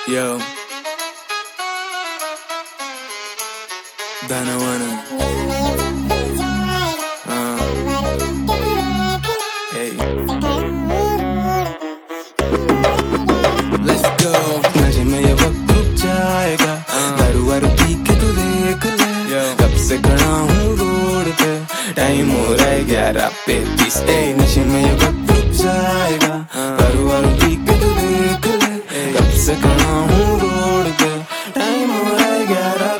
Yo, Danawana. Hey, let's go. नशे में ये वक्त रुक जाएगा, दारू वारू पी के तू देख ले। कब से खड़ा हूँ रोड पे, टाइम हो रहा है 11:35। नशे में ये वक्त रुक जाएगा, दारू वारू पी के तू देख ले। कब से खड़ा हूँ रोड पे, टाइम हो रहा है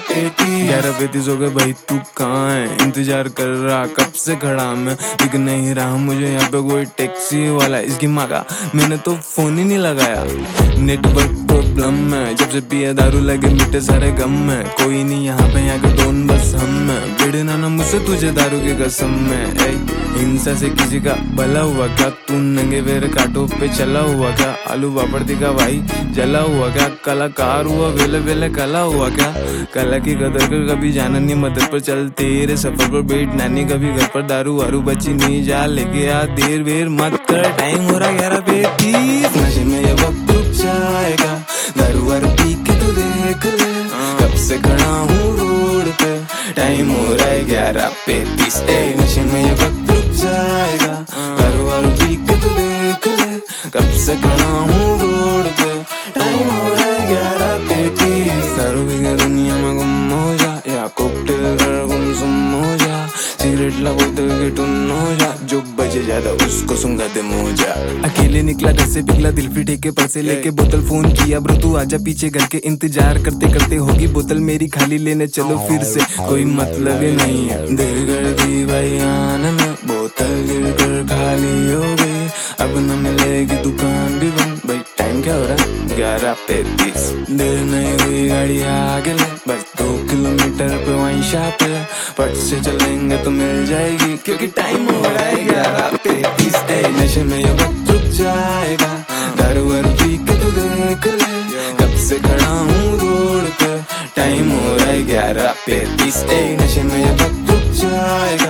11:35 हो गए। भाई तू कहाँ है? इंतजार कर रहा कब से खड़ा मैं, दिख नहीं रहा मुझे यहाँ पे कोई टैक्सी वाला। इसकी माँ का मैंने तो फोन ही नहीं लगाया। नेटवर्क प्रॉब्लम है, जब से पिया दारू लगे मिटे सारे गम है। कोई नहीं यहाँ पे, यहाँ के दोन बस हम है। भिड़ना ना मुझसे तुझे दारू की कसम है। हिंसा से किसी का भला हुआ क्या? तू नंगे पैर कांटों पे चला हुआ क्या? आलू पापड़ दिखा भाई जला हुआ क्या? कलाकार हुआ वेले वेले कला हुआ क्या? कला की कदर कर कभी जाना नहीं मदद पर, चल तेरे सफर पर बैठ नानी। कभी घर पर दारू वारू बची नहीं, जा लेके आ देर वेर मत कर। टाइम हो रहा 11:35, नशे में ये वक्त रुक जाएगा, दारू वारू पी के तू देख ले। कब से खड़ा हूँ रोड पे, टाइम हो रहा है 11:35। नशे में ये वक्त रुक जाएगा, दारू वारू पी के तू देख ले। कब से खड़ा हूँ रोड पे, टाइम हो रहा है 11:35। दारू पी के दुनिया में गुम हो जा, या कॉकटेल कर गुमसुम हो जा। सिगरेट ला बोतल के टुन हो जा, जो बजे ज्यादा उसको सुंगा दे मोजा। अकेले निकला घर से पिघला दिल फिर ठेके पर से लेके बोतल। फोन किया ब्रो तू आजा पीछे घर के, इंतजार करते करते होगी बोतल मेरी खाली, लेने चलो फिर से कोई मतलब ही नहीं है। देर कर दी भाई आने में, बोतल गिर कर खाली हो गई। अब न मिलेगी दुकान भी बंद, भाई टाइम क्या हो रहा है 11:35। देर नहीं हुई गाड़ी आगे ले, बस 2 किलोमीटर पे वहीं शॉप है। पट से चलेंगे तो मिल जाएगी, क्योंकि टाइम हो रहा है 11:35। नशे में ये वक्त रुक जाएगा, दारू वारू पी के तू देख ले। कब से खड़ा हूँ रोड पे, टाइम हो रहा है 11:35। नशे में ये वक्त रुक जाएगा,